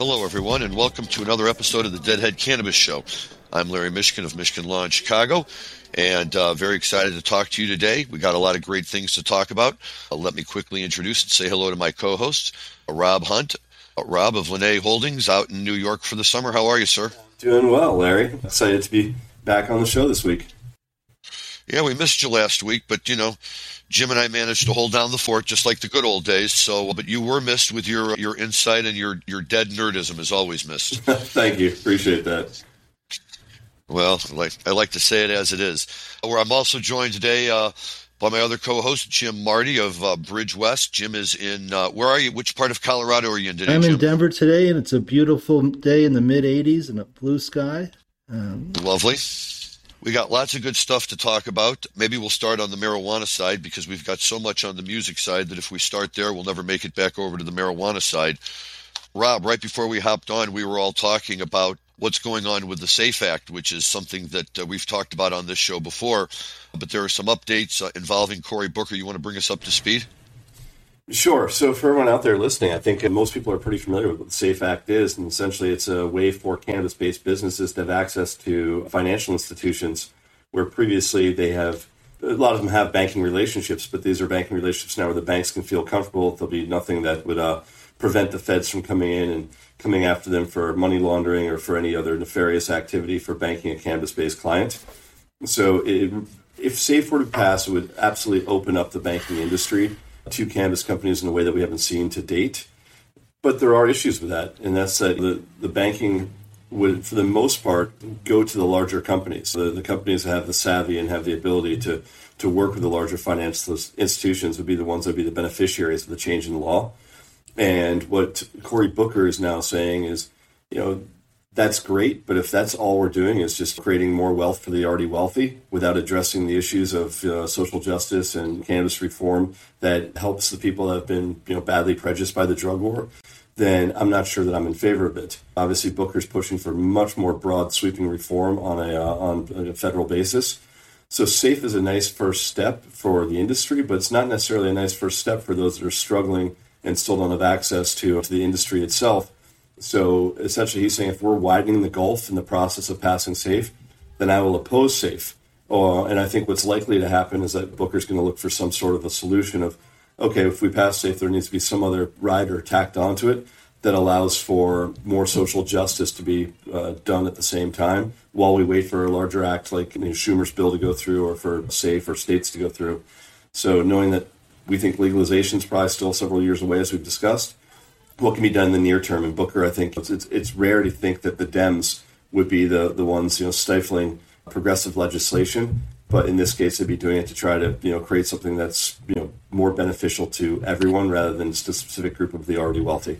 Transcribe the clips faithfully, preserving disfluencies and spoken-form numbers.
Hello, everyone, and welcome to another episode of the Deadhead Cannabis Show. I'm Larry Mishkin of Mishkin Law in Chicago, and uh, very excited to talk to you today. We got a lot of great things to talk about. Uh, let me quickly introduce and say hello to my co-host, uh, Rob Hunt. Uh, Rob of Linnae Holdings out in New York for the summer. How are you, sir? Doing well, Larry. Excited to be back on the show this week. Yeah, we missed you last week, but, you know, Jim and I managed to hold down the fort just like the good old days. So, but you were missed with your your insight, and your, your dead nerdism is always missed. Thank you. Appreciate that. Well, like I like to say it as it is. Where I'm also joined today uh, by my other co-host, Jim Marty of uh, Bridge West. Jim is in, uh, where are you? Which part of Colorado are you in today, I'm Jim? in Denver today, and it's a beautiful day in the mid eighties and a blue sky. Um, Lovely. We got lots of good stuff to talk about. Maybe we'll start on the marijuana side because we've got so much on the music side that if we start there, we'll never make it back over to the marijuana side. Rob, right before we hopped on, we were all talking about what's going on with the SAFE Act, which is something that uh, we've talked about on this show before. But there are some updates uh, involving Cory Booker. You want to bring us up to speed? Sure. So for everyone out there listening, I think most people are pretty familiar with what the SAFE Act is, and essentially it's a way for cannabis-based businesses to have access to financial institutions where previously they have, a lot of them have banking relationships, but these are banking relationships now where the banks can feel comfortable. There'll be nothing that would uh, prevent the feds from coming in and coming after them for money laundering or for any other nefarious activity for banking a cannabis-based client. So it, if SAFE were to pass, it would absolutely open up the banking industry to cannabis companies in a way that we haven't seen to date. But there are issues with that, and that's that the, the banking would, for the most part, go to the larger companies. The, the companies that have the savvy and have the ability to, to work with the larger financial institutions would be the ones that would be the beneficiaries of the change in the law. And what Cory Booker is now saying is, you know, that's great, but if that's all we're doing is just creating more wealth for the already wealthy without addressing the issues of uh, social justice and cannabis reform that helps the people that have been, you know, badly prejudiced by the drug war, then I'm not sure that I'm in favor of it. Obviously, Booker's pushing for much more broad, sweeping reform on a uh, on a federal basis. So SAFE is a nice first step for the industry, but it's not necessarily a nice first step for those that are struggling and still don't have access to, to the industry itself. So essentially he's saying if we're widening the gulf in the process of passing SAFE, then I will oppose SAFE. Uh, and I think what's likely to happen is that Booker's going to look for some sort of a solution of, okay, if we pass SAFE, there needs to be some other rider tacked onto it that allows for more social justice to be uh, done at the same time while we wait for a larger act like, you know, Schumer's bill to go through or for SAFE or states to go through. So knowing that we think legalization is probably still several years away, as we've discussed, what can be done in the near term? And Booker, I think it's, it's it's rare to think that the Dems would be the the ones, you know, stifling progressive legislation, but in this case, they'd be doing it to try to, you know, create something that's, you know, more beneficial to everyone rather than just a specific group of the already wealthy.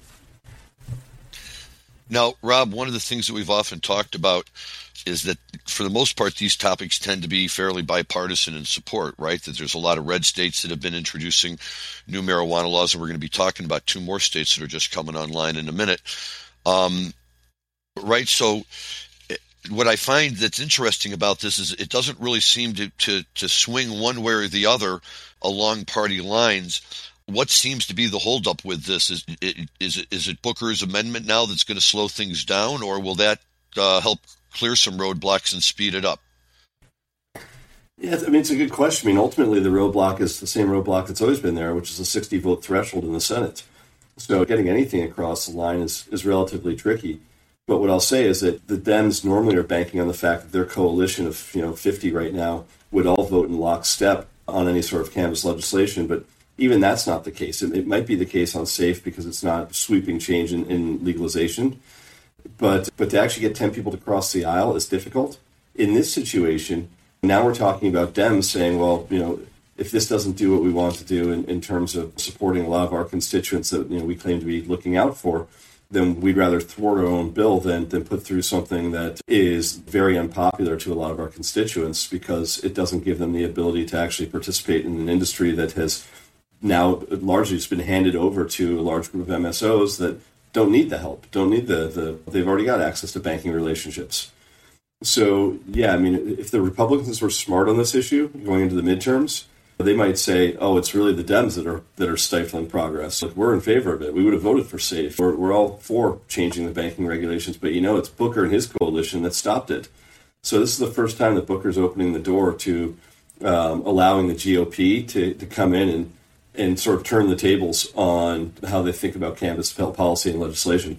Now, Rob, one of the things that we've often talked about is that for the most part, these topics tend to be fairly bipartisan in support, right? That there's a lot of red states that have been introducing new marijuana laws, and we're going to be talking about two more states that are just coming online in a minute. Um, right, so what I find that's interesting about this is it doesn't really seem to, to, to swing one way or the other along party lines. What seems to be the holdup with this? Is it, is it, is it Booker's amendment now that's going to slow things down, or will that uh, help clear some roadblocks and speed it up? Yeah, I mean, it's a good question. I mean, ultimately, the roadblock is the same roadblock that's always been there, which is a sixty-vote threshold in the Senate. So getting anything across the line is, is relatively tricky. But what I'll say is that the Dems normally are banking on the fact that their coalition of, you know, fifty right now would all vote in lockstep on any sort of cannabis legislation. But even that's not the case. It, it might be the case on SAFE because it's not sweeping change in, in legalization. But but to actually get ten people to cross the aisle is difficult. In this situation, now we're talking about Dems saying, well, you know, if this doesn't do what we want to do in, in terms of supporting a lot of our constituents that, you know, we claim to be looking out for, then we'd rather thwart our own bill than, than put through something that is very unpopular to a lot of our constituents because it doesn't give them the ability to actually participate in an industry that has now largely just been handed over to a large group of M S Os that don't need the help, don't need the, the, they've already got access to banking relationships. So, yeah, I mean, if the Republicans were smart on this issue going into the midterms, they might say, oh, it's really the Dems that are that are stifling progress. Like, we're in favor of it. We would have voted for SAFE. We're, we're all for changing the banking regulations, but you know, it's Booker and his coalition that stopped it. So this is the first time that Booker's opening the door to um, allowing the G O P to, to come in and, and sort of turn the tables on how they think about cannabis policy and legislation.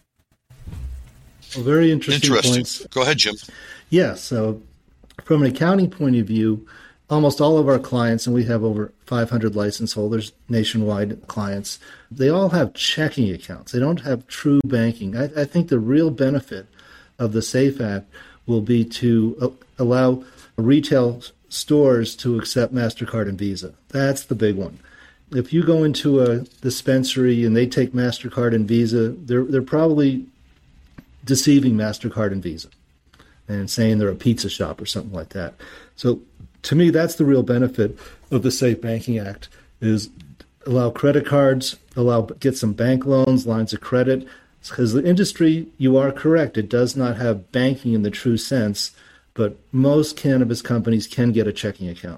Well, very interesting, interesting points. Go ahead, Jim. Yeah, so from an accounting point of view, almost all of our clients, and we have over five hundred license holders, nationwide clients, they all have checking accounts. They don't have true banking. I, I think the real benefit of the SAFE Act will be to uh, allow retail stores to accept MasterCard and Visa. That's the big one. If you go into a dispensary and they take MasterCard and Visa, they're they're probably deceiving MasterCard and Visa and saying they're a pizza shop or something like that. So to me, that's the real benefit of the Safe Banking Act, is allow credit cards, allow get some bank loans, lines of credit, because the industry, you are correct, it does not have banking in the true sense, but most cannabis companies can get a checking account.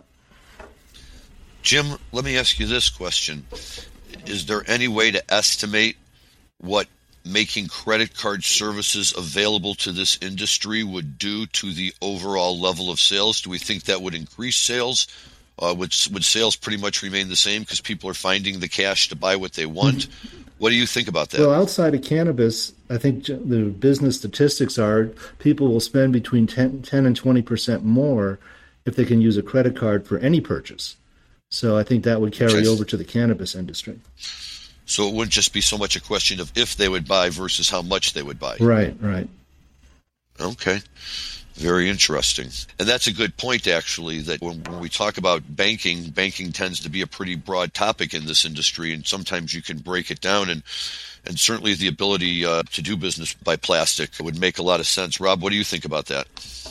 Jim, let me ask you this question. Is there any way to estimate what making credit card services available to this industry would do to the overall level of sales? Do we think that would increase sales? Uh, would, would sales pretty much remain the same because people are finding the cash to buy what they want? Mm-hmm. What do you think about that? Well, outside of cannabis, I think the business statistics are people will spend between ten, ten and twenty percent more if they can use a credit card for any purchase. So I think that would carry okay. over to the cannabis industry. So it wouldn't just be so much a question of if they would buy versus how much they would buy. Right, right. Okay. Very interesting. And that's a good point, actually, that when, when we talk about banking, banking tends to be a pretty broad topic in this industry, and sometimes you can break it down. And, and certainly the ability uh, to do business by plastic would make a lot of sense. Rob, what do you think about that?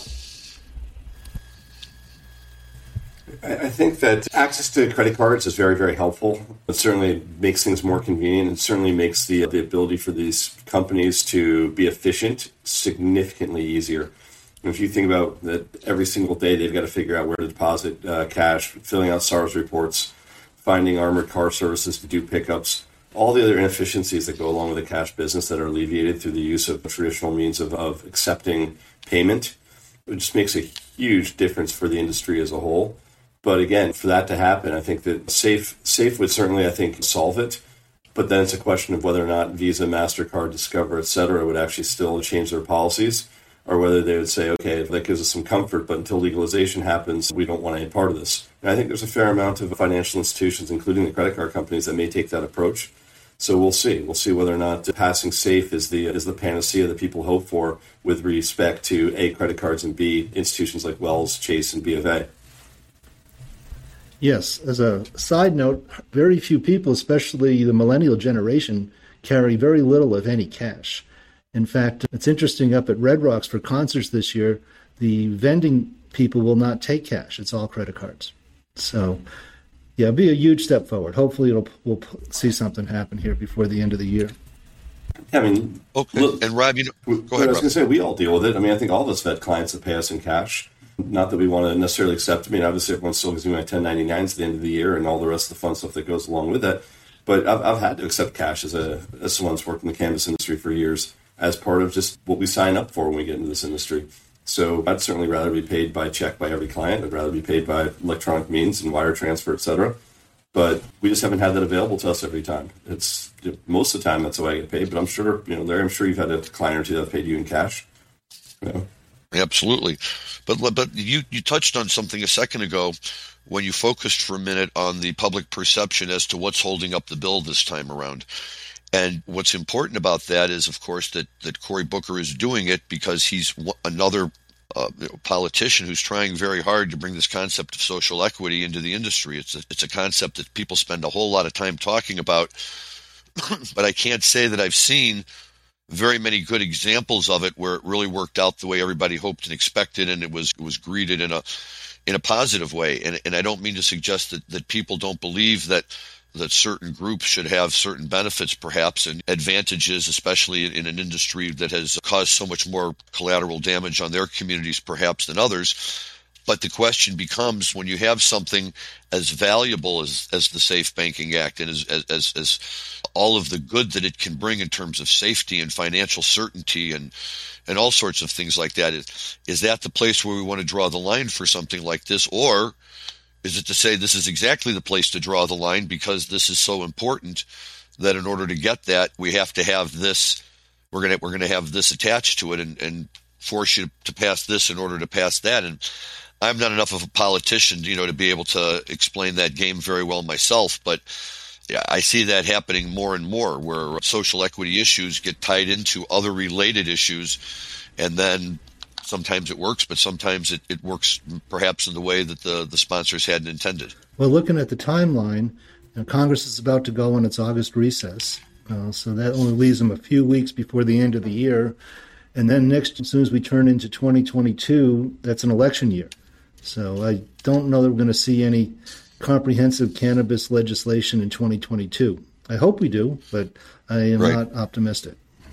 I think that access to credit cards is very, very helpful. It certainly makes things more convenient. It certainly makes the the ability for these companies to be efficient significantly easier. And if you think about that, every single day they've got to figure out where to deposit uh, cash, filling out S A R S reports, finding armored car services to do pickups, all the other inefficiencies that go along with the cash business that are alleviated through the use of traditional means of, of accepting payment. It just makes a huge difference for the industry as a whole. But again, for that to happen, I think that Safe Safe would certainly, I think, solve it. But then it's a question of whether or not Visa, MasterCard, Discover, et cetera, would actually still change their policies, or whether they would say, okay, that gives us some comfort, but until legalization happens, we don't want any part of this. And I think there's a fair amount of financial institutions, including the credit card companies, that may take that approach. So we'll see. We'll see whether or not passing SAFE is the is the panacea that people hope for with respect to A, credit cards, and B, institutions like Wells, Chase, and B of A. Yes. As a side note, very few people, especially the millennial generation, carry very little, if any, cash. In fact, it's interesting, up at Red Rocks for concerts this year, the vending people will not take cash. It's all credit cards. So, yeah, it'll be a huge step forward. Hopefully it'll, we'll see something happen here before the end of the year. I mean, okay. Look, and Rob, you know, go ahead. I was going to say, we all deal with it. I mean, I think all of us have had clients that pay us in cash. Not that we want to necessarily accept. I mean, obviously, everyone still gives me my ten ninety-nines at the end of the year and all the rest of the fun stuff that goes along with that. But I've, I've had to accept cash as a as someone who's worked in the cannabis industry for years as part of just what we sign up for when we get into this industry. So I'd certainly rather be paid by check by every client. I'd rather be paid by electronic means and wire transfer, et cetera. But we just haven't had that available to us every time. It's most of the time that's the way I get paid. But I'm sure, you know, Larry, I'm sure you've had a client or two that paid you in cash. You know? Absolutely. But but you, you touched on something a second ago when you focused for a minute on the public perception as to what's holding up the bill this time around. And what's important about that is, of course, that, that Cory Booker is doing it because he's another uh, politician who's trying very hard to bring this concept of social equity into the industry. It's a, it's a concept that people spend a whole lot of time talking about, but I can't say that I've seen very many good examples of it where it really worked out the way everybody hoped and expected, and it was it was greeted in a in a positive way. And and I don't mean to suggest that, that people don't believe that that certain groups should have certain benefits, perhaps, and advantages, especially in an industry that has caused so much more collateral damage on their communities, perhaps, than others. But the question becomes, when you have something as valuable as, as the Safe Banking Act and as, as, as all of the good that it can bring in terms of safety and financial certainty and, and all sorts of things like that, is, is that the place where we want to draw the line for something like this? Or is it to say this is exactly the place to draw the line because this is so important that in order to get that, we have to have this, we're going to, we're going to have this attached to it and, and force you to pass this in order to pass that. And I'm not enough of a politician, you know, to be able to explain that game very well myself, but yeah, I see that happening more and more, where social equity issues get tied into other related issues, and then sometimes it works, but sometimes it, it works perhaps in the way that the, the sponsors hadn't intended. Well, looking at the timeline, you know, Congress is about to go on its August recess, uh, so that only leaves them a few weeks before the end of the year. And then next, as soon as we turn into twenty twenty-two, that's an election year. So I don't know that we're going to see any comprehensive cannabis legislation in twenty twenty-two. I hope we do, but I am right. not optimistic.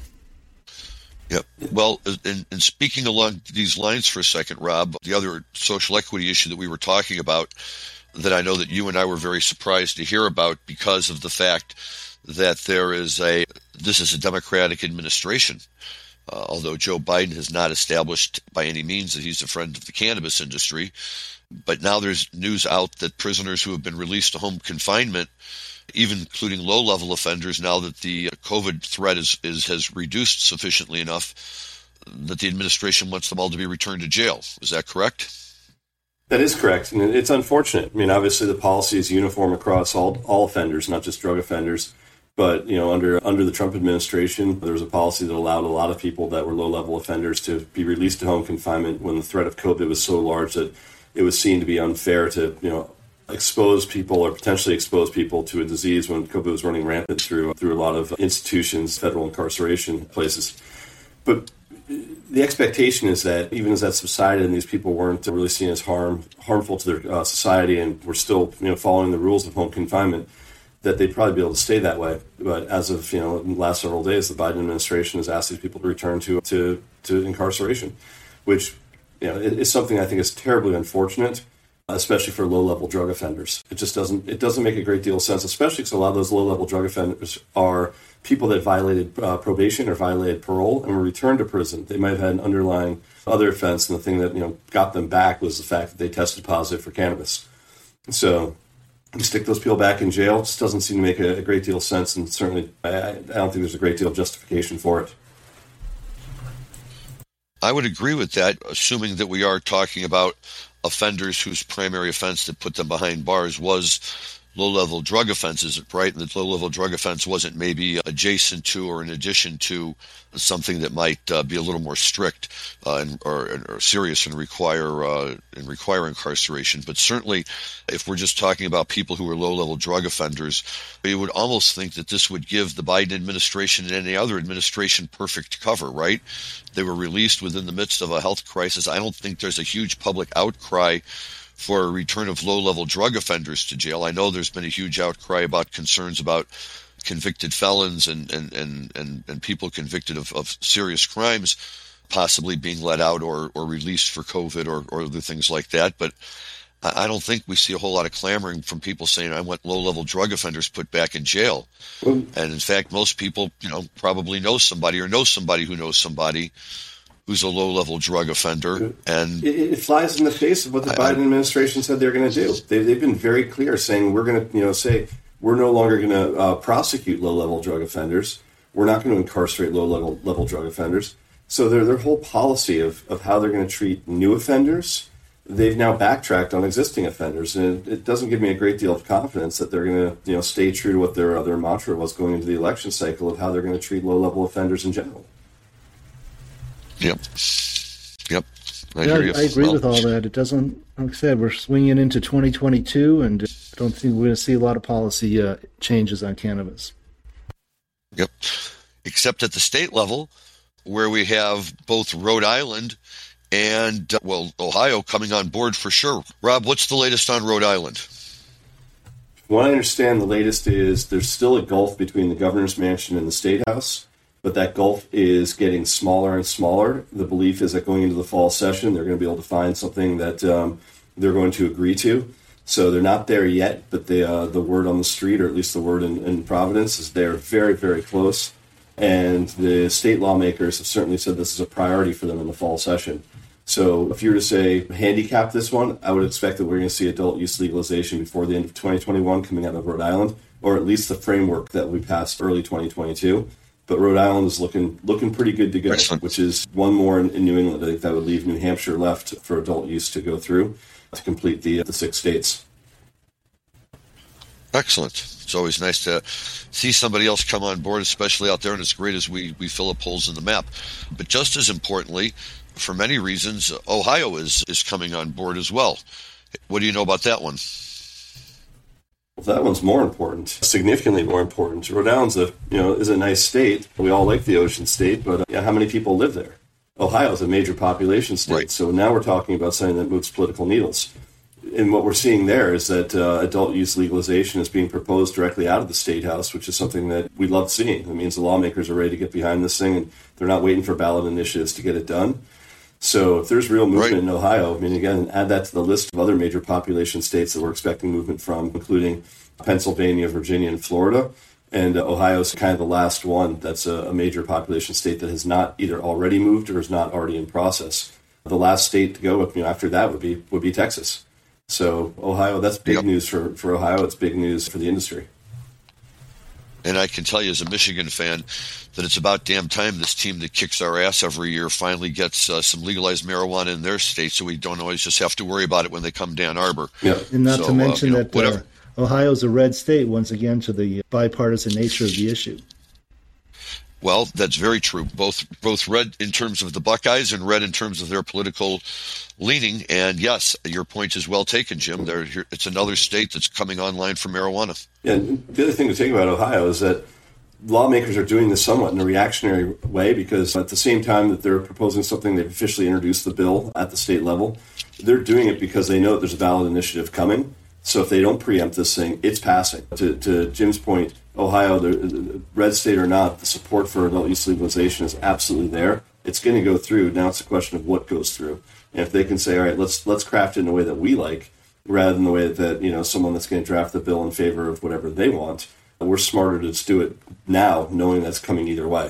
Yep. Well, and, and speaking along these lines for a second, Rob, the other social equity issue that we were talking about that I know that you and I were very surprised to hear about because of the fact that there is a, this is a Democratic administration. Uh, although Joe Biden has not established by any means that he's a friend of the cannabis industry. But now there's news out that prisoners who have been released to home confinement, even including low-level offenders, now that the COVID threat is, is has reduced sufficiently enough, that the administration wants them all to be returned to jail. Is that correct? That is correct. And it's unfortunate. I mean, obviously the policy is uniform across all, all offenders, not just drug offenders. But, you know, under under the Trump administration, there was a policy that allowed a lot of people that were low-level offenders to be released to home confinement when the threat of COVID was so large that it was seen to be unfair to, you know, expose people or potentially expose people to a disease when COVID was running rampant through through a lot of institutions, federal incarceration places. But the expectation is that even as that subsided and these people weren't really seen as harm harmful to their uh, society and were still, you know, following the rules of home confinement, that they'd probably be able to stay that way. But as of, you know, in the last several days, the Biden administration has asked these people to return to to, to incarceration, which, you know, is something I think is terribly unfortunate, especially for low-level drug offenders. It just doesn't it doesn't make a great deal of sense, especially because a lot of those low-level drug offenders are people that violated uh, probation or violated parole and were returned to prison. They might have had an underlying other offense, and the thing that, you know, got them back was the fact that they tested positive for cannabis. So you stick those people back in jail. It just doesn't seem to make a, a great deal of sense, and certainly I, I don't think there's a great deal of justification for it. I would agree with that, assuming that we are talking about offenders whose primary offense that put them behind bars was low-level drug offenses, right? And the low-level drug offense wasn't maybe adjacent to or in addition to something that might uh, be a little more strict uh, and, or, or serious and require uh, and require incarceration. But certainly, if we're just talking about people who are low-level drug offenders, you would almost think that this would give the Biden administration and any other administration perfect cover, right? They were released within the midst of a health crisis. I don't think there's a huge public outcry for a return of low-level drug offenders to jail. I know there's been a huge outcry about concerns about convicted felons and and, and, and, and people convicted of, of serious crimes possibly being let out or, or released for COVID or, or other things like that. But I don't think we see a whole lot of clamoring from people saying, I want low-level drug offenders put back in jail. Well, and in fact, most people, you know, probably know somebody or know somebody who knows somebody who's a low-level drug offender. And it, it flies in the face of what the I, Biden administration said they're going to do. They, they've been very clear, saying we're going to, you know, say we're no longer going to uh, prosecute low-level drug offenders. We're not going to incarcerate low-level level drug offenders. So their their whole policy of, of how they're going to treat new offenders, they've now backtracked on existing offenders, and it, it doesn't give me a great deal of confidence that they're going to, you know, stay true to what their other mantra was going into the election cycle of how they're going to treat low-level offenders in general. Yep. Yep. I, yeah, hear you. I agree well, with all that. It doesn't, like I said, we're swinging into twenty twenty-two, and I don't think we're going to see a lot of policy uh, changes on cannabis. Yep. Except at the state level, where we have both Rhode Island and, uh, well, Ohio coming on board for sure. Rob, what's the latest on Rhode Island? From what I understand, the latest is there's still a gulf between the governor's mansion and the state house. but that gulf is getting smaller and smaller. The belief is that going into the fall session, they're going to be able to find something that um, they're going to agree to. So they're not there yet, but the uh, the word on the street, or at least the word in, in Providence, is they're very, very close. And the state lawmakers have certainly said this is a priority for them in the fall session. So if you were to say handicap this one, I would expect that we're going to see adult use legalization before the end of twenty twenty-one coming out of Rhode Island, or at least the framework that we passed early twenty twenty-two. But Rhode Island is looking looking pretty good to go, Excellent. Which is one more in, in New England. I think that would leave New Hampshire left for adult use to go through to complete the the six states. Excellent. It's always nice to see somebody else come on board, especially out there, and it's great as we, we fill up holes in the map. But just as importantly, for many reasons, Ohio is, is coming on board as well. What do you know about that one? Well, that one's more important, significantly more important. Rhode Island's a, you know, is a nice state. We all like the ocean state, but uh, yeah, how many people live there? Ohio's a major population state, right. So now we're talking about something that moves political needles. And what we're seeing there is that uh, adult use legalization is being proposed directly out of the State House, which is something that we love seeing. It means the lawmakers are ready to get behind this thing, and they're not waiting for ballot initiatives to get it done. So if there's real movement right. in Ohio, I mean, again, add that to the list of other major population states that we're expecting movement from, including Pennsylvania, Virginia, and Florida. And uh, Ohio's kind of the last one that's a, a major population state that has not either already moved or is not already in process. The last state to go, you know, after that would be would be Texas. So Ohio, that's big yep. news for, for Ohio. It's big news for the industry. And I can tell you as a Michigan fan that it's about damn time this team that kicks our ass every year finally gets uh, some legalized marijuana in their state, so we don't always just have to worry about it when they come to Ann Arbor. Yep. And not so, to mention uh, you know, that uh, Ohio's a red state, once again, to the bipartisan nature of the issue. Well, that's very true. Both both red in terms of the Buckeyes and red in terms of their political leaning. And yes, your point is well taken, Jim. There, it's another state that's coming online for marijuana. Yeah, and the other thing to think about Ohio is that lawmakers are doing this somewhat in a reactionary way, because at the same time that they're proposing something, they've officially introduced the bill at the state level. They're doing it because they know that there's a ballot initiative coming. So if they don't preempt this thing, it's passing. To, to Jim's point, Ohio, the red state or not, the support for adult use legalization is absolutely there. It's going to go through. Now it's a question of what goes through. And if they can say, all right, let's let's craft it in a way that we like, rather than the way that, you know, someone that's going to draft the bill in favor of whatever they want, we're smarter to just do it now, knowing that's coming either way.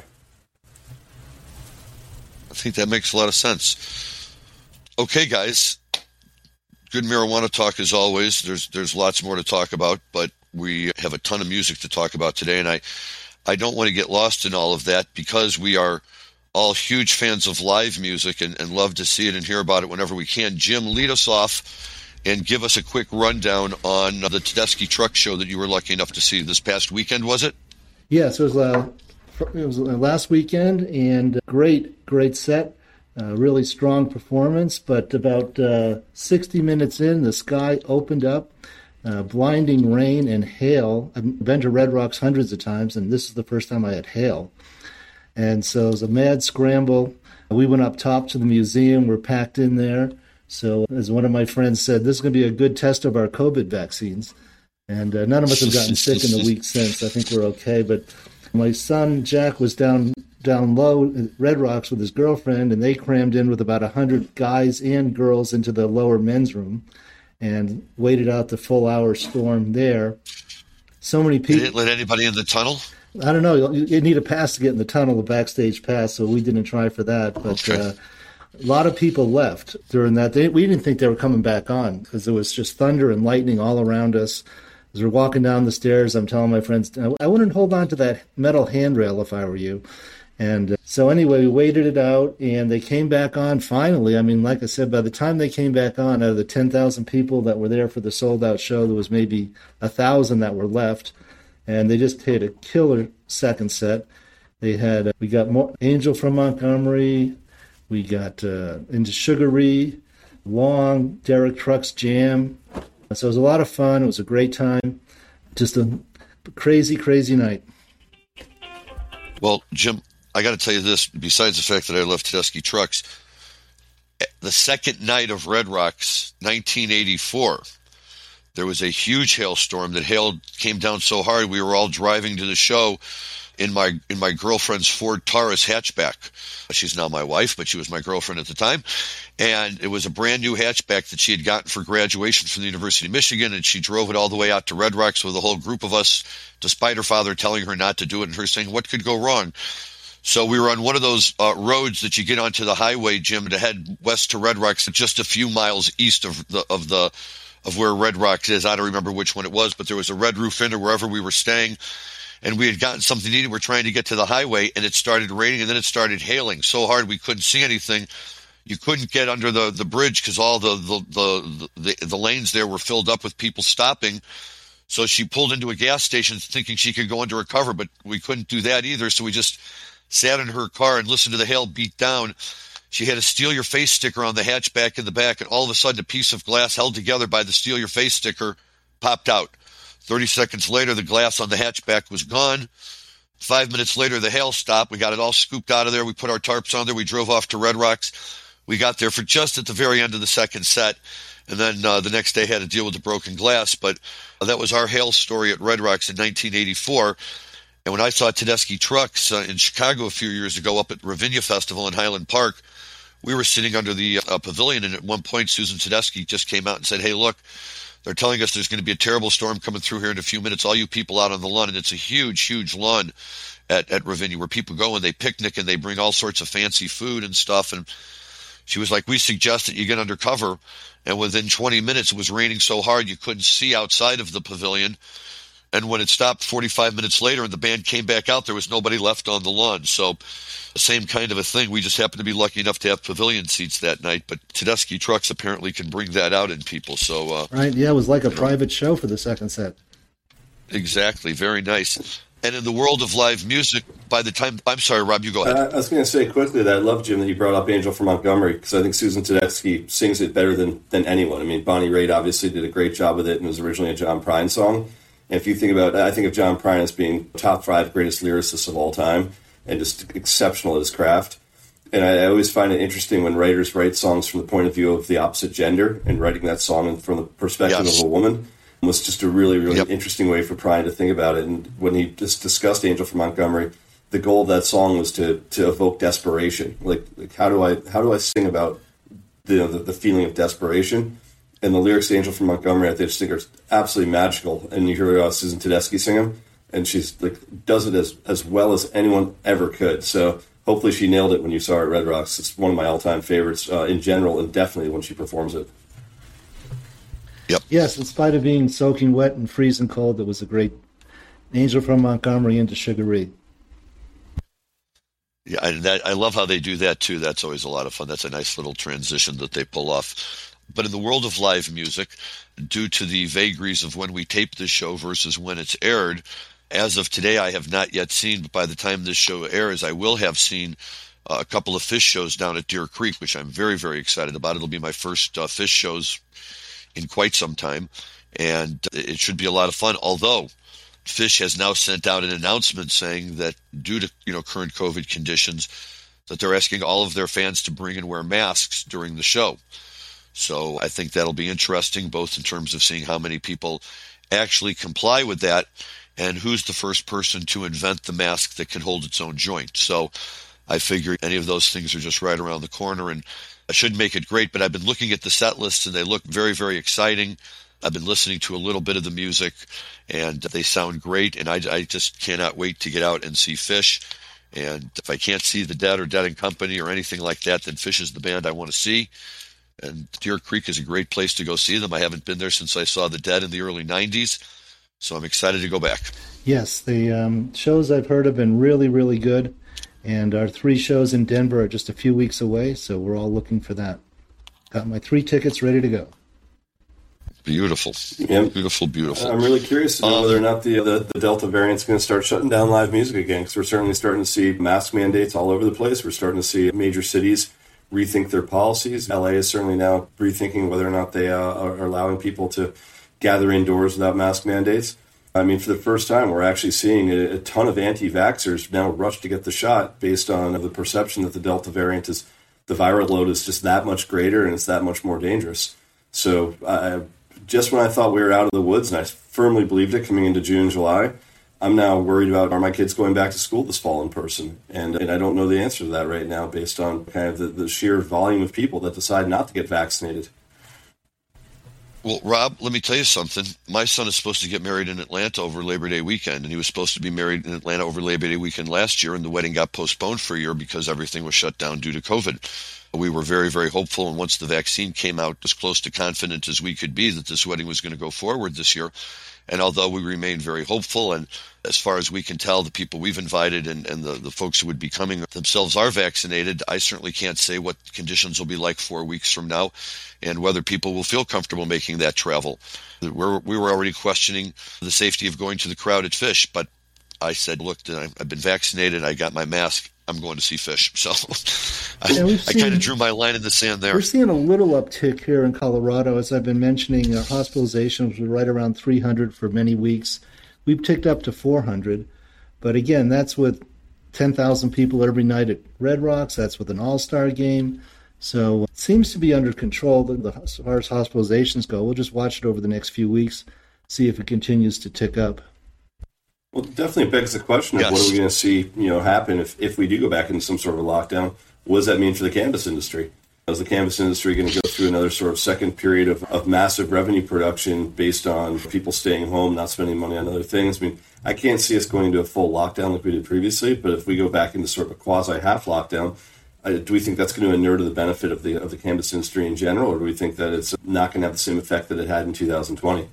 I think that makes a lot of sense. Okay, guys. Good marijuana talk as always. There's there's lots more to talk about, but we have a ton of music to talk about today, and I, I don't want to get lost in all of that because we are all huge fans of live music and, and love to see it and hear about it whenever we can. Jim, lead us off and give us a quick rundown on the Tedeschi Truck Show that you were lucky enough to see this past weekend, was it? Yes, it was, uh, it was last weekend, and great, great set. Uh, really strong performance, but about uh, sixty minutes in, the sky opened up, uh, blinding rain and hail. I've been to Red Rocks hundreds of times, and this is the first time I had hail. And so it was a mad scramble. We went up top to the museum. We're packed in there. So as one of my friends said, this is going to be a good test of our COVID vaccines. And uh, none of us have gotten sick in the week since. I think we're okay. But my son, Jack, was down down low at Red Rocks with his girlfriend, and they crammed in with about one hundred guys and girls into the lower men's room and waited out the full hour storm there. So many people. They didn't let anybody in the tunnel? I don't know. You, you need a pass to get in the tunnel, a backstage pass, so we didn't try for that. But okay. uh, a lot of people left during that. They, we didn't think they were coming back on because there was just thunder and lightning all around us. As we're walking down the stairs, I'm telling my friends, I wouldn't hold on to that metal handrail if I were you. And uh, so anyway, we waited it out, and they came back on finally. I mean, like I said, by the time they came back on, out of the ten thousand people that were there for the sold-out show, there was maybe one thousand that were left. And they just hit a killer second set. They had, uh, we got more, Angel from Montgomery. We got uh, into Sugary, Long, Derek Trucks Jam. So it was a lot of fun. It was a great time. Just a crazy, crazy night. Well, Jim, I got to tell you this, besides the fact that I love Tedeschi Trucks, the second night of Red Rocks, nineteen eighty-four, there was a huge hailstorm that hail came down so hard we were all driving to the show in my in my girlfriend's Ford Taurus hatchback. She's now my wife, but she was my girlfriend at the time. And it was a brand new hatchback that she had gotten for graduation from the University of Michigan, and she drove it all the way out to Red Rocks with a whole group of us, despite her father telling her not to do it and her saying, what could go wrong? So we were on one of those uh, roads that you get onto the highway, Jim, to head west to Red Rocks, just a few miles east of the of the of where Red Rocks is. I don't remember which one it was, but there was a Red Roof Inn or wherever we were staying, and we had gotten something to eat. We're trying to get to the highway, and it started raining, and then it started hailing so hard we couldn't see anything. You couldn't get under the, the bridge because all the the, the the the lanes there were filled up with people stopping. So she pulled into a gas station thinking she could go under a cover, but we couldn't do that either. So we just sat in her car and listened to the hail beat down. She had a Steal Your Face sticker on the hatchback in the back, and all of a sudden a piece of glass held together by the Steal Your Face sticker popped out. thirty seconds later, the glass on the hatchback was gone. Five minutes later, the hail stopped. We got it all scooped out of there. We put our tarps on there. We drove off to Red Rocks. We got there for just at the very end of the second set, and then uh, the next day had to deal with the broken glass. But uh, that was our hail story at Red Rocks in nineteen eighty-four. And when I saw Tedeschi Trucks uh, in Chicago a few years ago up at Ravinia Festival in Highland Park, we were sitting under the uh, pavilion, and at one point Susan Tedeschi just came out and said, hey, look, they're telling us there's going to be a terrible storm coming through here in a few minutes. All you people out on the lawn, and it's a huge, huge lawn at, at Ravinia where people go and they picnic and they bring all sorts of fancy food and stuff. And she was like, we suggest that you get under cover. And within twenty minutes, it was raining so hard you couldn't see outside of the pavilion. And when it stopped forty-five minutes later and the band came back out, there was nobody left on the lawn. So the same kind of a thing. We just happened to be lucky enough to have pavilion seats that night. But Tedeschi Trucks apparently can bring that out in people. So uh, right, yeah, it was like a private show for the second set. Exactly, very nice. And in the world of live music, by the time – I'm sorry, Rob, you go ahead. Uh, I was going to say quickly that I love, Jim, that you brought up Angel from Montgomery, because I think Susan Tedeschi sings it better than, than anyone. I mean, Bonnie Raitt obviously did a great job with it, and it was originally a John Prine song. And if you think about – I think of John Prine as being top five greatest lyricists of all time and just exceptional at his craft. And I, I always find it interesting when writers write songs from the point of view of the opposite gender, and writing that song from the perspective yes. of a woman was just a really, really yep. interesting way for Prine to think about it. And when he just discussed Angel from Montgomery, the goal of that song was to to evoke desperation. Like, like how do I how do I sing about the, the the feeling of desperation? And the lyrics to Angel from Montgomery, I just think are absolutely magical. And you hear uh, Susan Tedeschi sing them, and she's like does it as as well as anyone ever could. So hopefully she nailed it when you saw her at Red Rocks. It's one of my all time favorites uh, in general, and definitely when she performs it. Yep. Yes, in spite of being soaking wet and freezing cold, it was a great Angel from Montgomery into Sugar Ray. Yeah, and that, I love how they do that, too. That's always a lot of fun. That's a nice little transition that they pull off. But in the world of live music, due to the vagaries of when we tape this show versus when it's aired, as of today, I have not yet seen, but by the time this show airs, I will have seen uh, a couple of Fish shows down at Deer Creek, which I'm very, very excited about. It'll be my first uh, Fish shows in quite some time, and it should be a lot of fun. Although Fish has now sent out an announcement saying that due to you know current COVID conditions, that they're asking all of their fans to bring and wear masks during the show. So I think that'll be interesting, both in terms of seeing how many people actually comply with that, and who's the first person to invent the mask that can hold its own joint. So I figure any of those things are just right around the corner, and I should make it great, but I've been looking at the set lists, and they look very, very exciting. I've been listening to a little bit of the music, and they sound great, and I, I just cannot wait to get out and see Fish. And if I can't see the Dead or Dead and Company or anything like that, then Fish is the band I want to see. And Deer Creek is a great place to go see them. I haven't been there since I saw the Dead in the early nineties, so I'm excited to go back. Yes, the um, shows I've heard have been really, really good. And our three shows in Denver are just a few weeks away, so we're all looking for that. Got my three tickets ready to go. Beautiful. Yep. Beautiful, beautiful. I'm really curious to know um, whether or not the, the, the Delta variant's going to start shutting down live music again, because we're certainly starting to see mask mandates all over the place. We're starting to see major cities rethink their policies. L A is certainly now rethinking whether or not they uh, are allowing people to gather indoors without mask mandates. I mean, for the first time, we're actually seeing a, a ton of anti-vaxxers now rush to get the shot based on the perception that the Delta variant is, the viral load is just that much greater and it's that much more dangerous. So uh, just when I thought we were out of the woods, and I firmly believed it coming into June, July, I'm now worried about, are my kids going back to school this fall in person? And, and I don't know the answer to that right now based on kind of the, the sheer volume of people that decide not to get vaccinated. Well, Rob, let me tell you something. My son is supposed to get married in Atlanta over Labor Day weekend, and he was supposed to be married in Atlanta over Labor Day weekend last year, and the wedding got postponed for a year because everything was shut down due to COVID. We were very, very hopeful, and once the vaccine came out, as close to confident as we could be that this wedding was going to go forward this year. And although we remain very hopeful, and as far as we can tell, the people we've invited and, and the, the folks who would be coming themselves are vaccinated, I certainly can't say what conditions will be like four weeks from now and whether people will feel comfortable making that travel. We're, we were already questioning the safety of going to the crowded Fish, but I said, look, I've been vaccinated, I got my mask, I'm going to see Fish. So I, yeah, I kind of drew my line in the sand there. We're seeing a little uptick here in Colorado. As I've been mentioning, uh, hospitalizations were right around three hundred for many weeks. We've ticked up to four hundred. But again, that's with ten thousand people every night at Red Rocks. That's with an all-star game. So it seems to be under control as far as hospitalizations go. We'll just watch it over the next few weeks, see if it continues to tick up. Well, it definitely begs the question of yes. what are we going to see, you know, happen if, if we do go back into some sort of a lockdown? What does that mean for the cannabis industry? Is the cannabis industry going to go through another sort of second period of, of massive revenue production based on people staying home, not spending money on other things? I mean, I can't see us going into a full lockdown like we did previously, but if we go back into sort of a quasi-half lockdown, uh, do we think that's going to inure to the benefit of the of the cannabis industry in general, or do we think that it's not going to have the same effect that it had in two thousand twenty?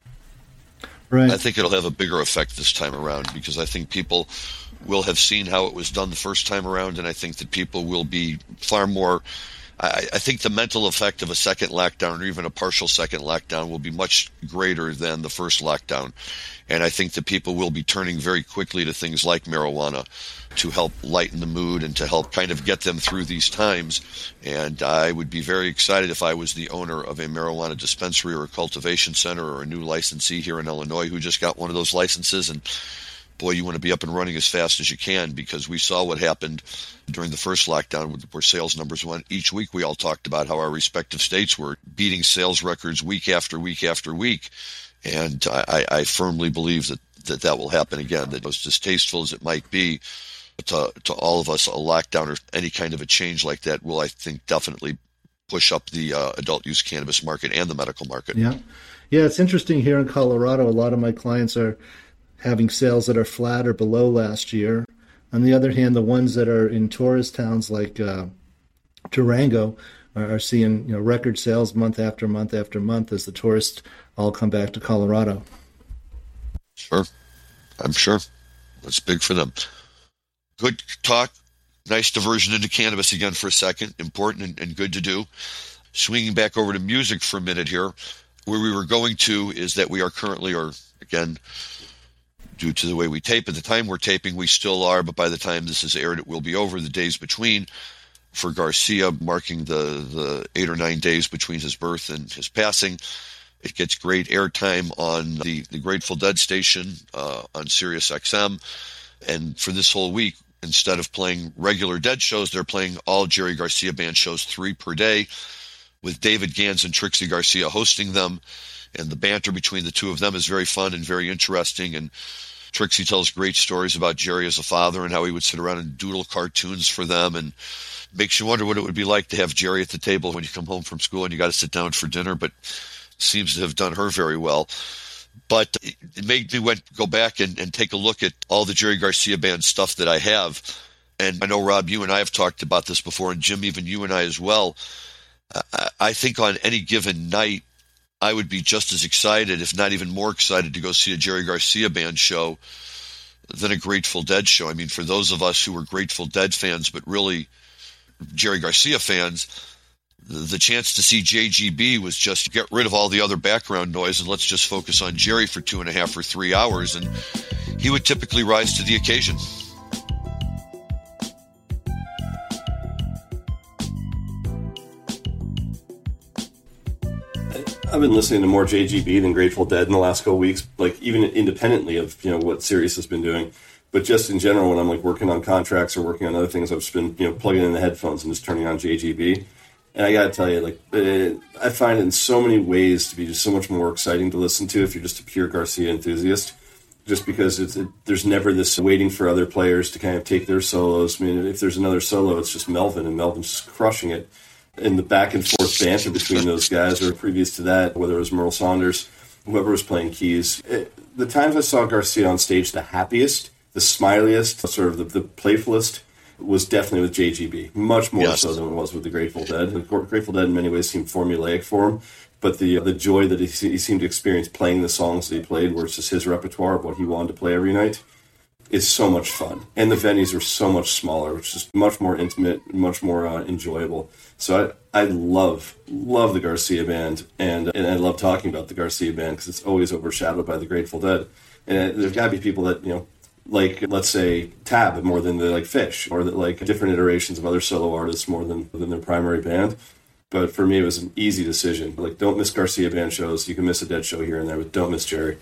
Right. I think it'll have a bigger effect this time around because I think people will have seen how it was done the first time around, and I think that people will be far more I, I think the mental effect of a second lockdown or even a partial second lockdown will be much greater than the first lockdown. And I think that people will be turning very quickly to things like marijuana to help lighten the mood and to help kind of get them through these times. And I would be very excited if I was the owner of a marijuana dispensary or a cultivation center or a new licensee here in Illinois who just got one of those licenses. And boy, you want to be up and running as fast as you can, because we saw what happened during the first lockdown where sales numbers went. Each week we all talked about how our respective states were beating sales records week after week after week. And I, I firmly believe that, that that will happen again, that as distasteful as it might be to, to all of us, a lockdown or any kind of a change like that will, I think, definitely push up the uh, adult use cannabis market and the medical market. Yeah. Yeah, it's interesting here in Colorado. A lot of my clients are having sales that are flat or below last year. On the other hand, the ones that are in tourist towns like uh, Durango are, are seeing you know record sales month after month after month as the tourists all come back to Colorado. Sure. I'm sure. That's big for them. Good talk. Nice diversion into cannabis again for a second. Important and, and good to do. Swinging back over to music for a minute here. Where we were going to is that we are currently, or again, due to the way we tape, at the time we're taping, we still are, but by the time this is aired, it will be over the days between for Garcia, marking the, the eight or nine days between his birth and his passing. It gets great airtime on the, the Grateful Dead station uh, on Sirius X M. And for this whole week, instead of playing regular Dead shows, they're playing all Jerry Garcia Band shows, three per day, with David Gans and Trixie Garcia hosting them. And the banter between the two of them is very fun and very interesting. And Trixie tells great stories about Jerry as a father and how he would sit around and doodle cartoons for them, and makes you wonder what it would be like to have Jerry at the table when you come home from school and you got to sit down for dinner, but seems to have done her very well. But it made me went, go back and, and take a look at all the Jerry Garcia Band stuff that I have. And I know, Rob, you and I have talked about this before, and Jim, even you and I as well. I, I think on any given night, I would be just as excited, if not even more excited, to go see a Jerry Garcia Band show than a Grateful Dead show. I mean, for those of us who were Grateful Dead fans, but really Jerry Garcia fans, the chance to see J G B was just get rid of all the other background noise and let's just focus on Jerry for two and a half or three hours. And he would typically rise to the occasion. I've been listening to more J G B than Grateful Dead in the last couple of weeks, like even independently of, you know, what Sirius has been doing. But just in general, when I'm like working on contracts or working on other things, I've just been, you know, plugging in the headphones and just turning on J G B. And I got to tell you, like, it, I find it in so many ways to be just so much more exciting to listen to if you're just a pure Garcia enthusiast. just because it's, it, there's never this waiting for other players to kind of take their solos. I mean, if there's another solo, it's just Melvin, and Melvin's just crushing it. And the back and forth banter between those guys, or previous to that, whether it was Merle Saunders, whoever was playing keys. It, the times I saw Garcia on stage, the happiest, the smiliest, sort of the, the playfulest, was definitely with J G B. Much more yes. so than it was with the Grateful Dead. The Grateful Dead in many ways seemed formulaic for him, but the the joy that he, he seemed to experience playing the songs that he played, where it's just his repertoire of what he wanted to play every night, is so much fun. And the venues are so much smaller, which is much more intimate, much more uh, enjoyable. So I, I love, love the Garcia Band, and and I love talking about the Garcia Band because it's always overshadowed by the Grateful Dead. And there's got to be people that, you know, like, let's say, Tab more than they like Fish, or that like different iterations of other solo artists more than, than their primary band. But for me, it was an easy decision. Like, don't miss Garcia Band shows. You can miss a Dead show here and there, but don't miss Jerry.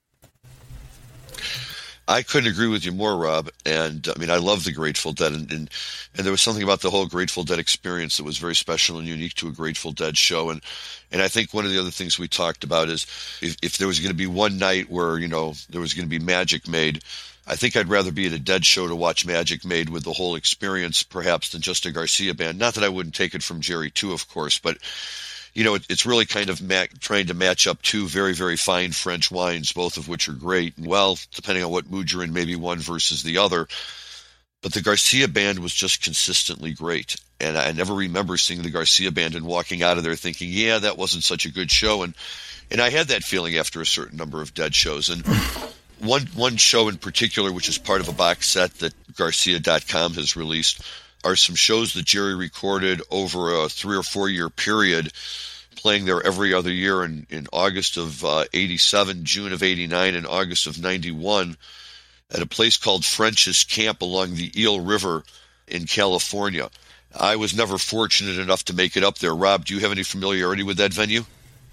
I couldn't agree with you more, Rob. And I mean, I love the Grateful Dead, and, and and there was something about the whole Grateful Dead experience that was very special and unique to a Grateful Dead show. And and I think one of the other things we talked about is if, if there was going to be one night where, you know, there was going to be magic made, I think I'd rather be at a Dead show to watch magic made with the whole experience, perhaps, than just a Garcia Band. Not that I wouldn't take it from Jerry too, of course, but you know, it, it's really kind of ma- trying to match up two very, very fine French wines, both of which are great. And, well, depending on what mood you're in, maybe one versus the other. But the Garcia Band was just consistently great. And I never remember seeing the Garcia Band and walking out of there thinking, yeah, that wasn't such a good show. And and I had that feeling after a certain number of Dead shows. And one one show in particular, which is part of a box set that Garcia dot com has released, are some shows that Jerry recorded over a three or four year period, playing there every other year in, in August of uh, eighty-seven, June of eighty-nine, and August of ninety-one at a place called French's Camp along the Eel River in California. I was never fortunate enough to make it up there. Rob, do you have any familiarity with that venue?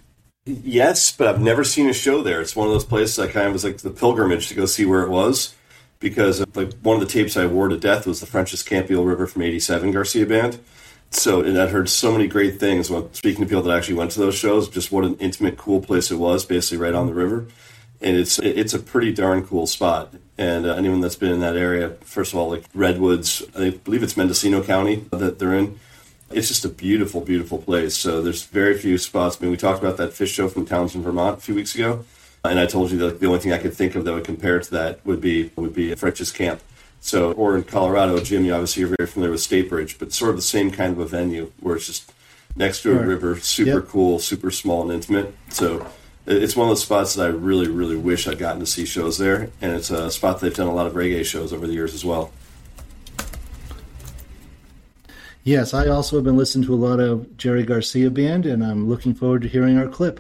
Yes, but I've never seen a show there. It's one of those places I kind of was like the pilgrimage to go see where it was. Because like one of the tapes I wore to death was the French's Camp Eel River from eighty-seven Garcia Band. So, and I'd heard so many great things when speaking to people that actually went to those shows, just what an intimate, cool place it was, basically right on the river. And it's it's a pretty darn cool spot. And uh, anyone that's been in that area, first of all, like Redwoods, I believe it's Mendocino County that they're in. It's just a beautiful, beautiful place. So there's very few spots. I mean, we talked about that Fish show from Townsend, Vermont a few weeks ago. And I told you that the only thing I could think of that would compare to that would be would be French's Camp. So, or in Colorado, Jim, you obviously you're very familiar with State Bridge, but sort of the same kind of a venue where it's just next to a right. river, super yep. cool, super small and intimate. So it's one of those spots that I really, really wish I'd gotten to see shows there. And it's a spot they've done a lot of reggae shows over the years as well. Yes, I also have been listening to a lot of Jerry Garcia Band, and I'm looking forward to hearing our clip.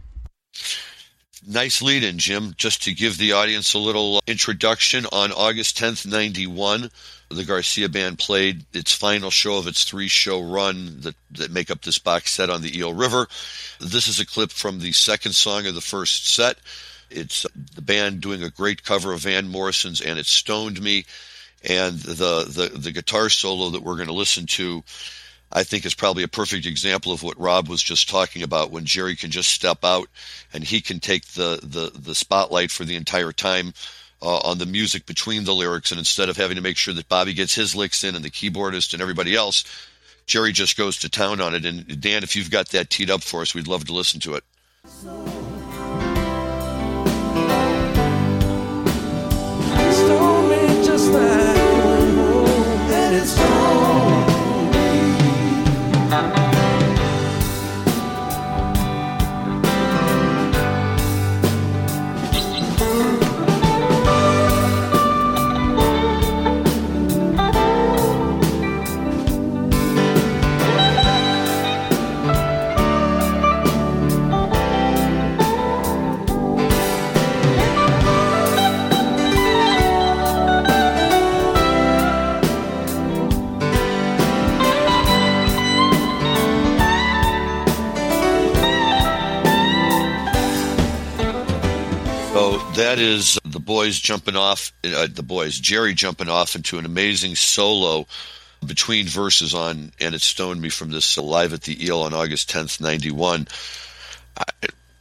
Nice lead-in, Jim. Just to give the audience a little introduction, on August tenth, ninety-one, the Garcia Band played its final show of its three-show run that, that make up this box set on the Eel River. This is a clip from the second song of the first set. It's the band doing a great cover of Van Morrison's And It Stoned Me, and the, the, the guitar solo that we're going to listen to, I think, is probably a perfect example of what Rob was just talking about, when Jerry can just step out and he can take the, the, the spotlight for the entire time uh, on the music between the lyrics. And instead of having to make sure that Bobby gets his licks in and the keyboardist and everybody else, Jerry just goes to town on it. And Dan, if you've got that teed up for us, we'd love to listen to it. Stormy just like home, and it's gone. That is the boys jumping off, uh, the boys, Jerry jumping off into an amazing solo between verses on And It Stoned Me from this uh, Live at the Eel on August tenth, ninety-one. I,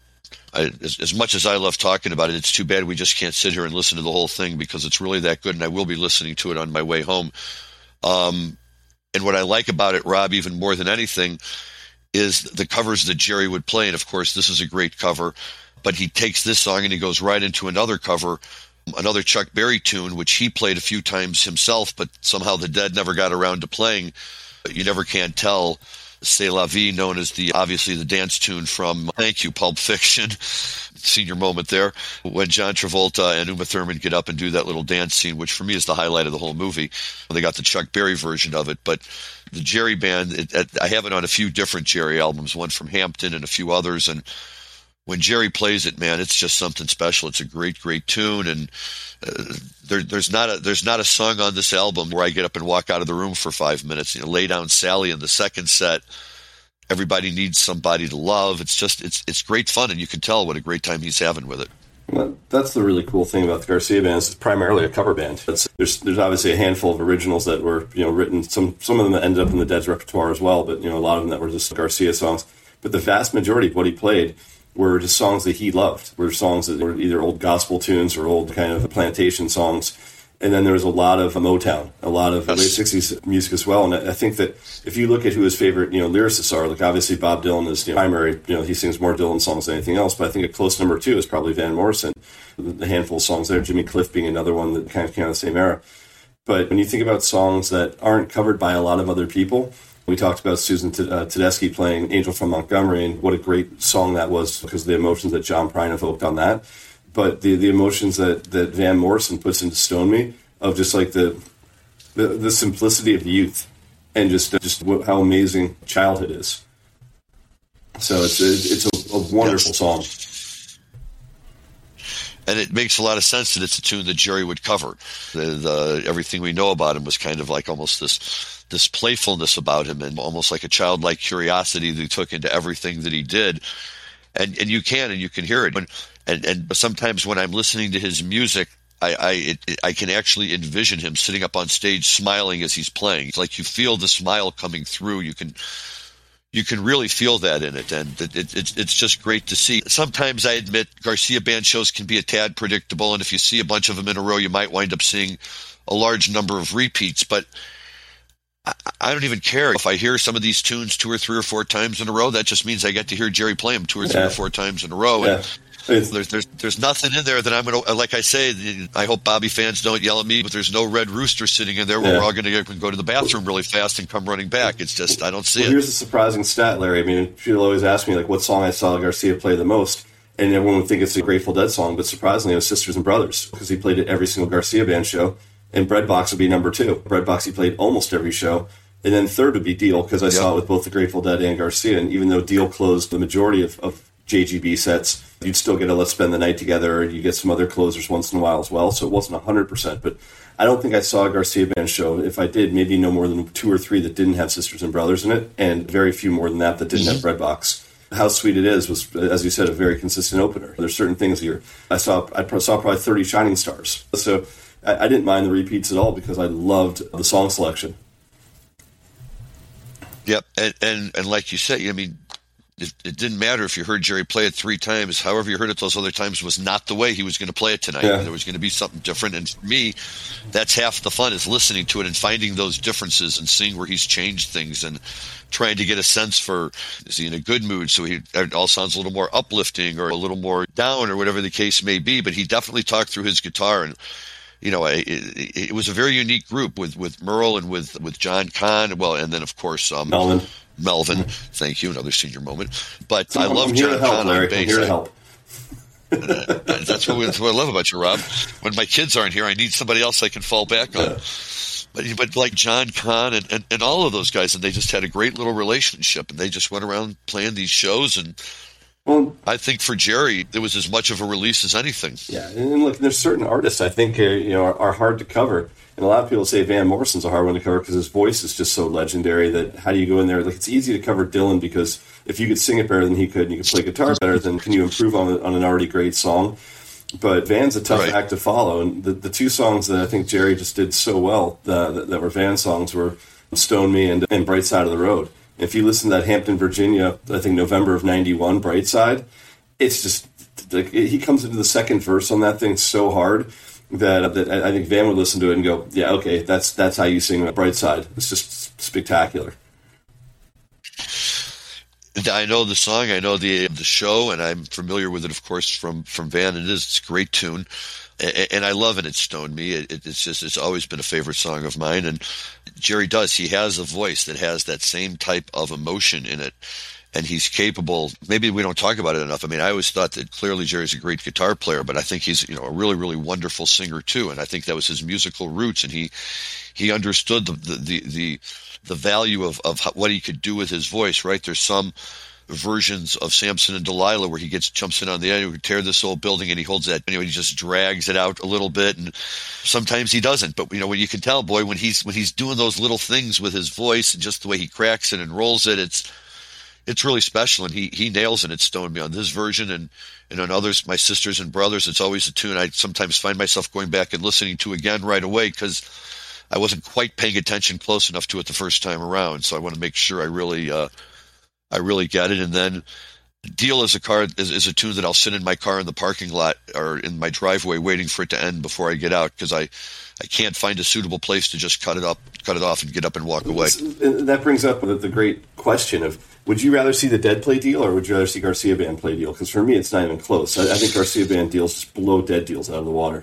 I, as, as much as I love talking about it, it's too bad we just can't sit here and listen to the whole thing because it's really that good, and I will be listening to it on my way home. Um, and what I like about it, Rob, even more than anything, is the covers that Jerry would play. And, of course, this is a great cover, but he takes this song and he goes right into another cover, another Chuck Berry tune, which he played a few times himself, but somehow the Dead never got around to playing. You never can tell. C'est la vie, known as the obviously the dance tune from, thank you, Pulp Fiction, senior moment there, when John Travolta and Uma Thurman get up and do that little dance scene, which for me is the highlight of the whole movie. They got the Chuck Berry version of it, but the Jerry Band, it, it, I have it on a few different Jerry albums, one from Hampton and a few others, and when Jerry plays it, man, it's just something special. It's a great, great tune, and uh, there, there's not a there's not a song on this album where I get up and walk out of the room for five minutes. You know, Lay Down Sally in the second set. Everybody Needs Somebody to Love. It's just it's it's great fun, and you can tell what a great time he's having with it. Well, that's the really cool thing about the Garcia band. It's primarily a cover band. It's, there's there's obviously a handful of originals that were you know written. Some some of them that ended up in the Dead's repertoire as well, but you know a lot of them that were just Garcia songs. But the vast majority of what he played were just songs that he loved, were songs that were either old gospel tunes or old kind of plantation songs. And then there was a lot of Motown, a lot of late sixties music as well. And I think that if you look at who his favorite, you know, lyricists are, like obviously Bob Dylan is the you know, primary, you know, he sings more Dylan songs than anything else. But I think a close number two is probably Van Morrison. The handful of songs there, Jimmy Cliff being another one that kind of came out of the same era. But when you think about songs that aren't covered by a lot of other people, we talked about Susan uh, Tedeschi playing Angel from Montgomery, and what a great song that was because of the emotions that John Prine evoked on that. But the, the emotions that, that Van Morrison puts into Stone Me, of just like the the, the simplicity of youth and just just what, how amazing childhood is. So it's a, it's a, a wonderful song. And it makes a lot of sense that it's a tune that Jerry would cover. The, the, everything we know about him was kind of like almost this this playfulness about him and almost like a childlike curiosity that he took into everything that he did. And and you can and you can hear it. And and, and sometimes when I'm listening to his music, I I, it, I can actually envision him sitting up on stage smiling as he's playing. It's like you feel the smile coming through. You can you can really feel that in it, and it, it, it's it's just great to see. Sometimes I admit Garcia band shows can be a tad predictable, and if you see a bunch of them in a row, you might wind up seeing a large number of repeats. But I, I don't even care if I hear some of these tunes two or three or four times in a row. That just means I get to hear Jerry play them two or three yeah. or four times in a row. Yeah. And There's, there's there's nothing in there that I'm going to, like I say, I hope Bobby fans don't yell at me, but there's no Red Rooster sitting in there where yeah. we're all going to go to the bathroom really fast and come running back. It's just, I don't see well, it. Here's a surprising stat, Larry. I mean, people always ask me, like, what song I saw Garcia play the most, and everyone would think it's a Grateful Dead song, but surprisingly, it was Sisters and Brothers, because he played it every single Garcia band show, and Breadbox would be number two. Breadbox he played almost every show, and then third would be Deal, because I yep. saw it with both the Grateful Dead and Garcia, and even though Deal closed the majority of, of J G B sets, you'd still get a Let's Spend the Night Together, and you get some other closers once in a while as well, so it wasn't one hundred percent, but I don't think I saw a Garcia band show. If I did, maybe no more than two or three that didn't have Sisters and Brothers in it, and very few more than that that didn't have Breadbox. How Sweet It Is was, as you said, a very consistent opener. There's certain things here. I saw I saw probably thirty Shining Stars, so I, I didn't mind the repeats at all because I loved the song selection. Yep, and, and, and like you said, I mean, It, it didn't matter if you heard Jerry play it three times. However you heard it those other times was not the way he was going to play it tonight. Yeah. There was going to be something different. And for me, that's half the fun, is listening to it and finding those differences and seeing where he's changed things and trying to get a sense for, is he in a good mood? So he, it all sounds a little more uplifting or a little more down or whatever the case may be. But he definitely talked through his guitar, and you know, it, it, it was a very unique group with, with Merle and with, with John Kahn. Well, and then, of course, um, Melvin. Melvin, thank you, another senior moment. But so I love John Kahn on bass. I'm here to help. uh, that's what, we, that's what I love about you, Rob. When my kids aren't here, I need somebody else I can fall back on. Yeah. But, but like John Kahn and, and, and all of those guys, and they just had a great little relationship, and they just went around playing these shows. And well, I think for Jerry, it was as much of a release as anything. Yeah, and look, there's certain artists I think uh, you know are, are hard to cover. And a lot of people say Van Morrison's a hard one to cover because his voice is just so legendary that how do you go in there? Like, it's easy to cover Dylan because if you could sing it better than he could and you could play guitar better, then can you improve on, on an already great song? But Van's a tough right. act to follow. And the, the two songs that I think Jerry just did so well uh, that, that were Van songs were Stone Me and, and Bright Side of the Road. If you listen to that Hampton, Virginia, I think November of ninety-one, Bright Side, it's just like, he comes into the second verse on that thing so hard that, that I think Van would listen to it and go, yeah, okay, that's that's how you sing Bright Side. It's just spectacular. I know the song, I know the the show, and I'm familiar with it, of course, from, from Van. It is it's a great tune, and, and I love it. It stoned me. It, it's just it's always been a favorite song of mine. And Jerry does. He has a voice that has that same type of emotion in it, and he's capable. Maybe we don't talk about it enough. I mean, I always thought that clearly Jerry's a great guitar player, but I think he's you know a really really wonderful singer too. And I think that was his musical roots, and he he understood the the the, the the value of, of what he could do with his voice, right? There's some versions of Samson and Delilah where he gets jumps in on the end, he would tear this old building, and he holds that, you know, he just drags it out a little bit, and sometimes he doesn't. But, you know, when you can tell, boy, when he's when he's doing those little things with his voice and just the way he cracks it and rolls it, it's it's really special, and he, he nails it. It's stoned me on this version and, and on others, my sisters and brothers. It's always a tune I sometimes find myself going back and listening to again right away because I wasn't quite paying attention close enough to it the first time around, so I want to make sure I really, uh, I really get it. And then Deal is a car is, is a tune that I'll sit in my car in the parking lot or in my driveway waiting for it to end before I get out because I, I can't find a suitable place to just cut it up, cut it off, and get up and walk away. That brings up the, the great question of: would you rather see the Dead play Deal, or would you rather see Garcia Band play Deal? Because for me, it's not even close. I, I think Garcia Band Deal's just blow Dead Deals out of the water.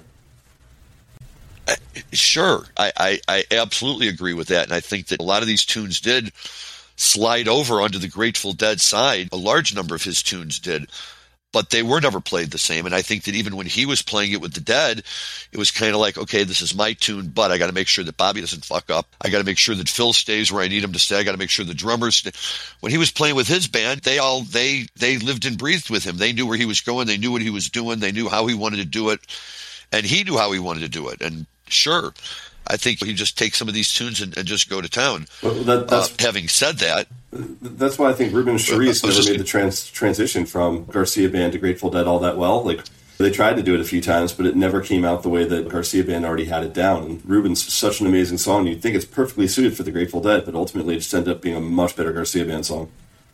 Sure, I, I, I absolutely agree with that, and I think that a lot of these tunes did slide over onto the Grateful Dead side. A large number of his tunes did, but they were never played the same. And I think that even when he was playing it with the Dead, it was kind of like, okay, this is my tune, but I got to make sure that Bobby doesn't fuck up. I got to make sure that Phil stays where I need him to stay. I got to make sure the drummers stay. When he was playing with his band, they all they they lived and breathed with him. They knew where he was going. They knew what he was doing. They knew how he wanted to do it, and he knew how he wanted to do it. And sure, I think he just take some of these tunes and, and just go to town. Well, that, that's, uh, having said that, that's why I think Ruben Charisse never just, made the trans, transition from Garcia Band to Grateful Dead all that well. Like they tried to do it a few times, but it never came out the way that Garcia Band already had it down. And Ruben's such an amazing song. You'd think it's perfectly suited for the Grateful Dead, but ultimately it just ended up being a much better Garcia Band song.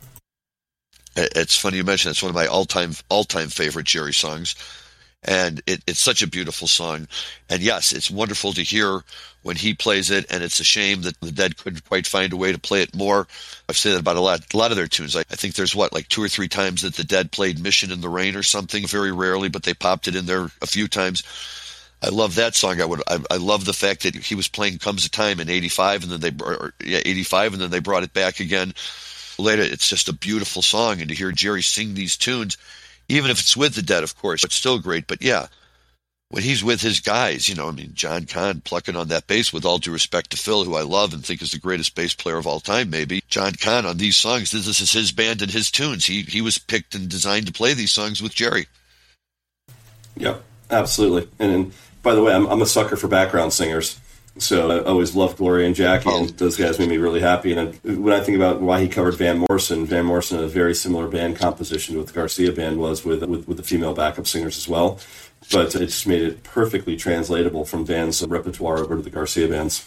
It's funny you mention it. It's one of my all-time all-time favorite Jerry songs. And it, it's such a beautiful song. And yes, it's wonderful to hear when he plays it, and it's a shame that the Dead couldn't quite find a way to play it more. I've said that about a lot, a lot of their tunes. I, I think there's, what, like two or three times that the Dead played Mission in the Rain or something, very rarely, but they popped it in there a few times. I love that song. I would. I, I love the fact that he was playing Comes a Time in eighty-five, and then they, or, yeah, eighty-five, and then they brought it back again later. It's just a beautiful song, and to hear Jerry sing these tunes, even if it's with the Dead, of course, it's still great. But yeah, when he's with his guys, you know, I mean, John Conn plucking on that bass, with all due respect to Phil, who I love and think is the greatest bass player of all time, maybe. John Conn on these songs, this is his band and his tunes. He he was picked and designed to play these songs with Jerry. Yep, absolutely. And, and by the way, I'm, I'm a sucker for background singers. So I always loved Gloria and Jackie, and those guys made me really happy. And when I think about why he covered Van Morrison, Van Morrison had a very similar band composition to what the Garcia Band was with, with, with the female backup singers as well. But it just made it perfectly translatable from Van's repertoire over to the Garcia Bands.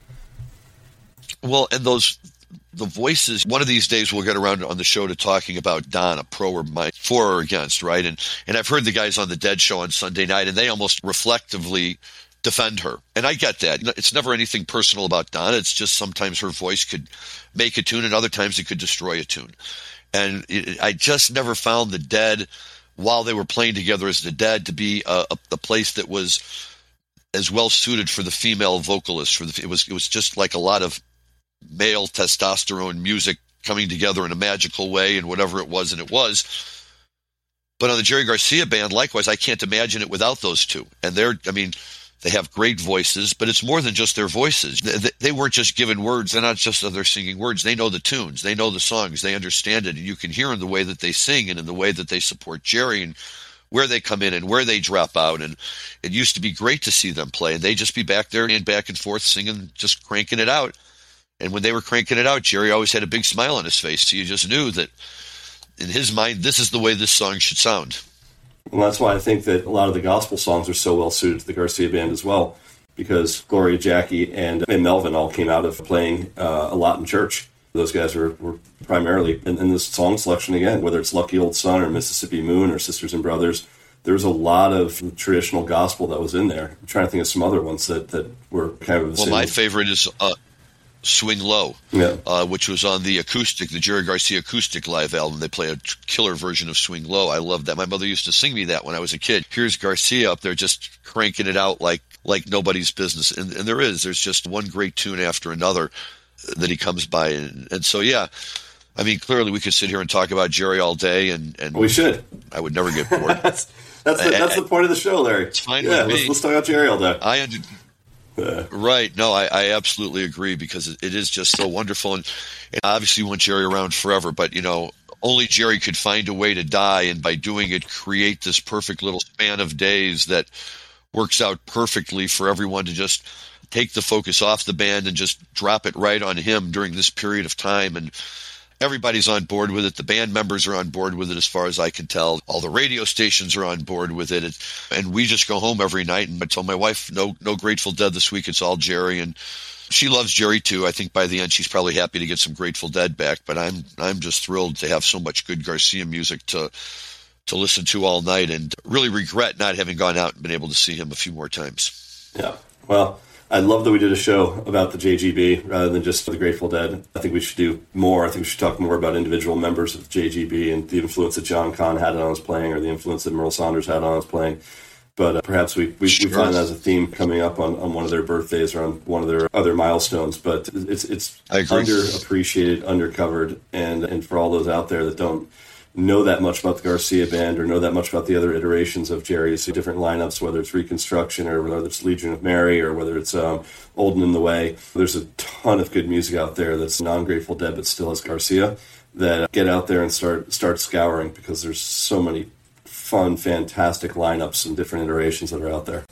Well, and those, the voices, one of these days we'll get around on the show to talking about Donna, pro or my, for or against, right? And, and I've heard the guys on the Dead show on Sunday night, and they almost reflectively defend her. And I get that. It's never anything personal about Donna. It's just sometimes her voice could make a tune, and other times it could destroy a tune. And it, I just never found the Dead, while they were playing together as the Dead, to be a, a, a place that was as well suited for the female vocalist. For the, it was it was just like a lot of male testosterone music coming together in a magical way, and whatever it was, and it was. But on the Jerry Garcia Band, likewise, I can't imagine it without those two. And they're, I mean, they have great voices, but it's more than just their voices. They, they weren't just given words. They're not just that they're singing words. They know the tunes. They know the songs. They understand it. And you can hear in the way that they sing and in the way that they support Jerry and where they come in and where they drop out. And it used to be great to see them play. And they'd just be back there and back and forth singing, just cranking it out. And when they were cranking it out, Jerry always had a big smile on his face. So you just knew that in his mind, this is the way this song should sound. And that's why I think that a lot of the gospel songs are so well suited to the Garcia Band as well, because Gloria, Jackie, and, and Melvin all came out of playing uh, a lot in church. Those guys were, were primarily in, in this song selection again, whether it's Lucky Old Son or Mississippi Moon or Sisters and Brothers. There's a lot of traditional gospel that was in there. I'm trying to think of some other ones that, that were kind of the well, same. My favorite is uh, Swing Low, yeah. uh, which was on the acoustic, the Jerry Garcia acoustic live album. They play a killer version of Swing Low. I love that. My mother used to sing me that when I was a kid. Here's Garcia up there just cranking it out like like nobody's business. And, and there is. There's just one great tune after another that he comes by. And, and so, yeah, I mean, clearly we could sit here and talk about Jerry all day. And, and we should. I would never get bored. that's that's, the, that's the point of the show, Larry. It's fine yeah, with let's, me. let's talk about Jerry all day. I under- yeah. Right. No, I, I absolutely agree because it, it is just so wonderful. And, and obviously we want Jerry around forever, but, you know, only Jerry could find a way to die, and by doing it, create this perfect little span of days that works out perfectly for everyone to just take the focus off the band and just drop it right on him during this period of time. And everybody's on board with it. The band members are on board with it, as far as I can tell. All the radio stations are on board with it. And we just go home every night. And I tell my wife, no, no Grateful Dead this week. It's all Jerry. And she loves Jerry too. I think by the end, she's probably happy to get some Grateful Dead back. But I'm, I'm just thrilled to have so much good Garcia music to, to listen to all night, and really regret not having gone out and been able to see him a few more times. Yeah. Well, I love that we did a show about the J G B rather than just the Grateful Dead. I think we should do more. I think we should talk more about individual members of J G B and the influence that John Conn had on his playing, or the influence that Merle Saunders had on his playing. But uh, perhaps we, we, sure. we find that as a theme coming up on, on one of their birthdays or on one of their other milestones. But it's it's underappreciated, undercovered, and, and for all those out there that don't know that much about the Garcia band or know that much about the other iterations of Jerry's different lineups, whether it's Reconstruction or whether it's Legion of Mary or whether it's um, Old and in the Way. There's a ton of good music out there that's non-Grateful Dead but still has Garcia, that get out there and start start scouring, because there's so many fun, fantastic lineups and different iterations that are out there.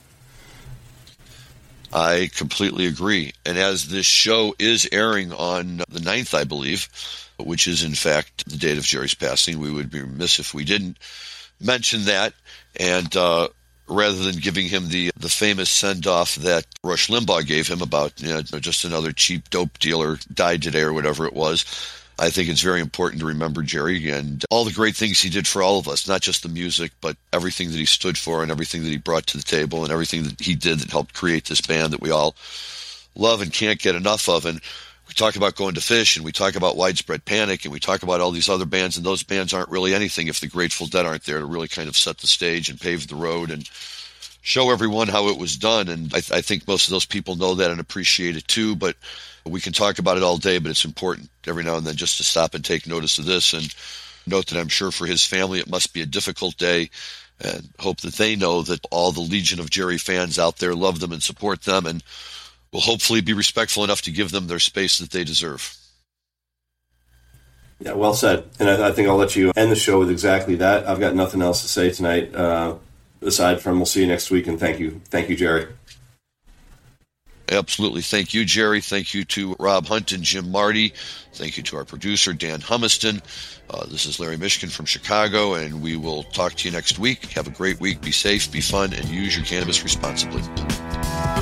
I completely agree. And as this show is airing on the ninth, I believe, which is in fact the date of Jerry's passing, we would be remiss if we didn't mention that. And uh, rather than giving him the the famous send-off that Rush Limbaugh gave him about, you know, just another cheap dope dealer died today or whatever it was, I think it's very important to remember Jerry and all the great things he did for all of us, not just the music, but everything that he stood for and everything that he brought to the table and everything that he did that helped create this band that we all love and can't get enough of. And we talk about Going to Fish, and we talk about Widespread Panic, and we talk about all these other bands, and those bands aren't really anything if the Grateful Dead aren't there to really kind of set the stage and pave the road and show everyone how it was done. And I, I think most of those people know that and appreciate it too, but we can talk about it all day, but it's important every now and then just to stop and take notice of this and note that I'm sure for his family it must be a difficult day, and hope that they know that all the Legion of Jerry fans out there love them and support them, and will hopefully be respectful enough to give them their space that they deserve. Yeah, well said. And I, I think I'll let you end the show with exactly that. I've got nothing else to say tonight, uh, aside from we'll see you next week, and thank you. Thank you, Jerry. Absolutely. Thank you, Jerry. Thank you to Rob Hunt and Jim Marty. Thank you to our producer, Dan Humiston. Uh, this is Larry Mishkin from Chicago, and we will talk to you next week. Have a great week. Be safe, be fun, and use your cannabis responsibly.